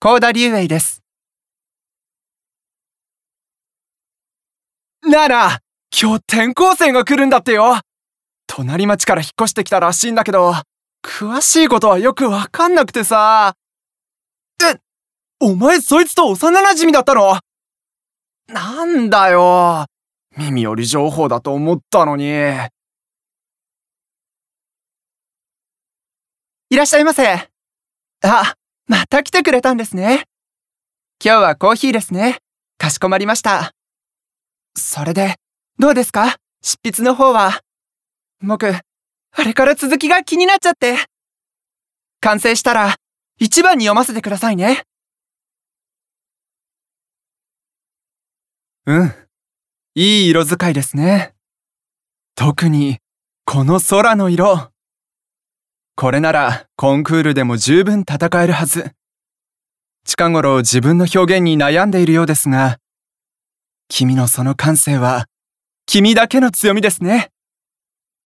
幸田龍英です。なあなあ、今日転校生が来るんだってよ。隣町から引っ越してきたらしいんだけど、詳しいことはよくわかんなくてさ。お前そいつと幼馴染だったの？なんだよ。耳寄り情報だと思ったのに。いらっしゃいませ。あ、また来てくれたんですね。今日はコーヒーですね。かしこまりました。それで、どうですか？執筆の方は。僕、あれから続きが気になっちゃって。完成したら、一番に読ませてくださいね。うん。いい色使いですね。特に、この空の色。これなら、コンクールでも十分戦えるはず。近頃自分の表現に悩んでいるようですが、君のその感性は、君だけの強みですね。